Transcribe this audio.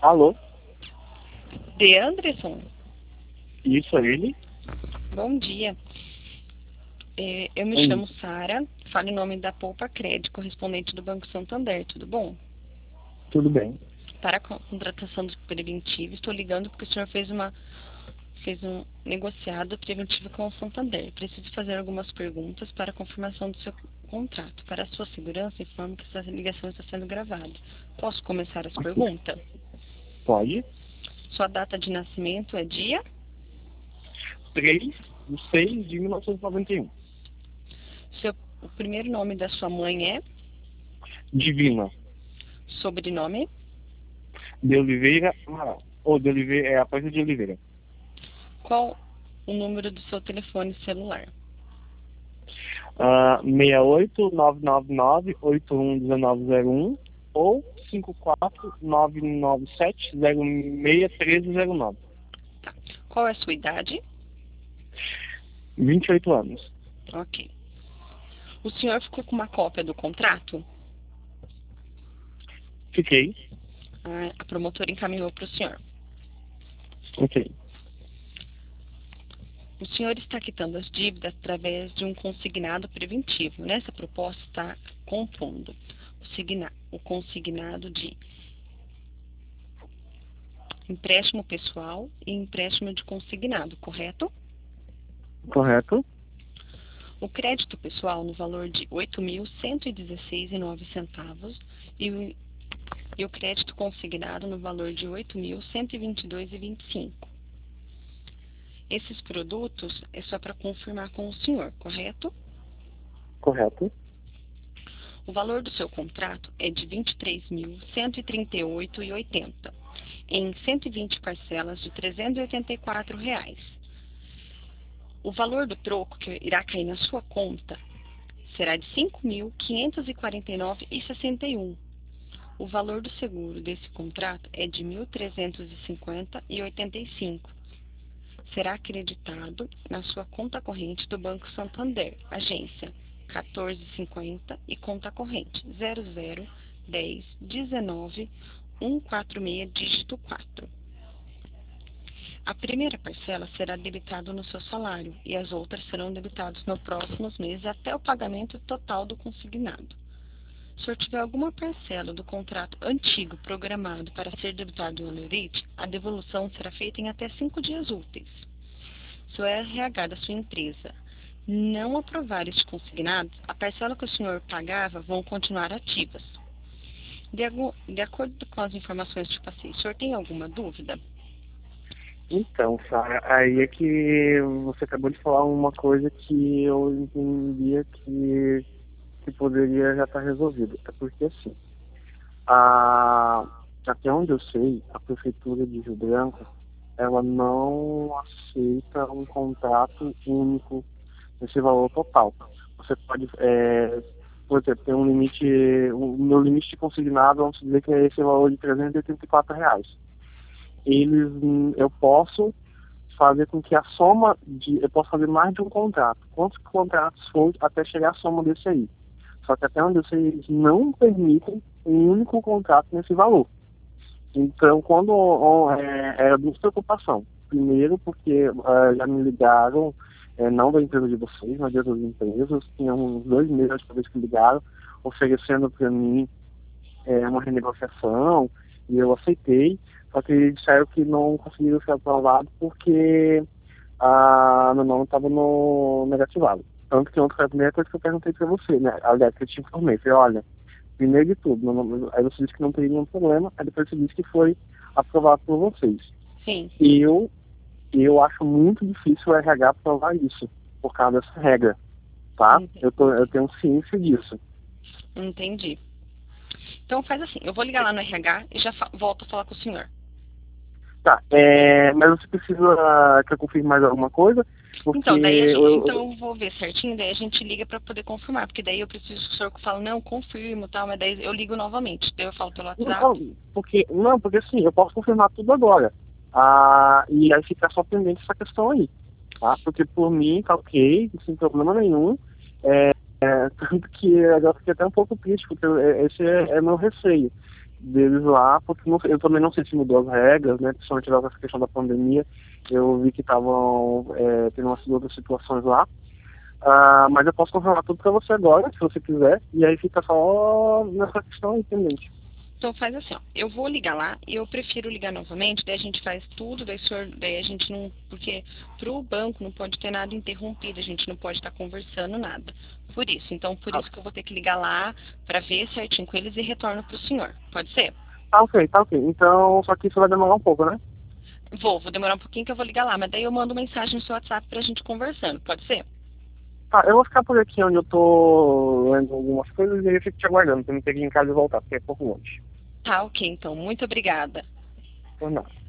Alô? De Anderson, Isso é ele? bom dia. Eu me Oi. chamo Sara, falo em nome da Poupa Crédito, correspondente do Banco Santander, tudo bom? Tudo bem. Para a contratação do preventivo, estou ligando porque o senhor fez um negociado preventivo com o Santander. Preciso fazer algumas perguntas para a confirmação do seu contrato. Para a sua segurança, informo que essa ligação está sendo gravada. Posso começar as perguntas? Pode? Sua data de nascimento é dia? 3/6/1991. O primeiro nome da sua mãe é? Divina. Sobrenome? De Oliveira Amaral. Ou de Oliveira, é a Aparecida de Oliveira. Qual o número do seu telefone celular? 68-999-811901 ou 54997-061309. Tá. Qual é a sua idade? 28 anos. Ok. O senhor ficou com uma cópia do contrato? Fiquei. A promotora encaminhou para o senhor. Ok. O senhor está quitando as dívidas através de um consignado preventivo. Nessa proposta está compondo o consignado de empréstimo pessoal e empréstimo de consignado, correto? Correto? O crédito pessoal no valor de R$ 8.116,09 e o crédito consignado no valor de R$ 8.122,25. Esses produtos é só para confirmar com o senhor, correto? Correto. O valor do seu contrato é de R$ 23.138,80, em 120 parcelas de R$ 384. O valor do troco que irá cair na sua conta será de R$ 5.549,61. O valor do seguro desse contrato é de R$ 1.350,85. Será acreditado na sua conta corrente do Banco Santander, agência 1450 e conta corrente 001019 146 dígito 4. A primeira parcela será debitada no seu salário e as outras serão debitadas nos próximos meses até o pagamento total do consignado. Se o senhor tiver alguma parcela do contrato antigo programado para ser debitado no honorite, a devolução será feita em até 5 dias úteis. Se o RH da sua empresa não aprovar este consignado, a parcela que o senhor pagava vão continuar ativas. De acordo com as informações que passei, o senhor tem alguma dúvida? Então, Sara, aí é que você acabou de falar uma coisa que eu entendia que poderia já estar resolvido. É porque, assim, até onde eu sei, a Prefeitura de Rio Branco, ela não aceita um contrato único nesse valor total. Você pode, por exemplo, ter um limite, o meu limite de consignado, vamos dizer que é esse valor de R$ 384. Eu posso fazer com que a soma eu posso fazer mais de um contrato. Quantos contratos for até chegar a soma desse aí? Só que até onde eu sei, eles não permitem um único contrato nesse valor. Então, era duas preocupações. Primeiro, porque já me ligaram, não da empresa de vocês, mas de outras empresas, tinha uns 2 meses de vez que ligaram, oferecendo para mim uma renegociação, e eu aceitei, só que eles disseram que não conseguiram ser aprovado porque meu nome estava no negativado. Tanto que ontem foi a primeira coisa que eu perguntei para você, né? Aliás, que eu te informei. Falei, olha, primeiro de tudo, aí você disse que não teria nenhum problema, aí depois você disse que foi aprovado por vocês. Sim. Eu acho muito difícil o RH aprovar isso, por causa dessa regra, tá? Eu tenho ciência disso. Entendi. Então faz assim, eu vou ligar lá no RH e já volto a falar com o senhor. Tá, mas você precisa que eu confirme mais alguma coisa? Porque Então, daí eu vou ver certinho, daí a gente liga para poder confirmar, porque daí eu preciso que o senhor fale, não, confirmo, tal, mas daí eu ligo novamente, daí eu falo pelo WhatsApp. porque assim, eu posso confirmar tudo agora. E aí fica só pendente essa questão aí, tá? Porque por mim tá ok, sem problema nenhum. Tanto que agora fiquei até um pouco triste, porque esse é meu receio. deles lá, porque eu também não sei se mudou as regras, né? Principalmente com essa questão da pandemia. Eu vi que estavam tendo umas outras situações lá. Mas eu posso confirmar tudo para você agora, se você quiser, e aí fica só nessa questão aí pendente. Então faz assim, ó, eu vou ligar lá e eu prefiro ligar novamente, daí a gente faz tudo, daí a gente não, porque pro banco não pode ter nada interrompido, a gente não pode estar conversando nada. Por isso, então por Ah, isso que eu vou ter que ligar lá para ver certinho com eles e retorno pro senhor. Pode ser? tá ok, tá ok. Então, só que isso vai demorar um pouco, né? Vou demorar um pouquinho que eu vou ligar lá, mas daí eu mando mensagem no seu WhatsApp pra gente conversando, pode ser? Tá, eu vou ficar por aqui onde eu tô lendo algumas coisas e eu fico te aguardando, pra me ter que ir em casa e voltar, porque é pouco longe. Tá, ok, então, muito obrigada. Por nada.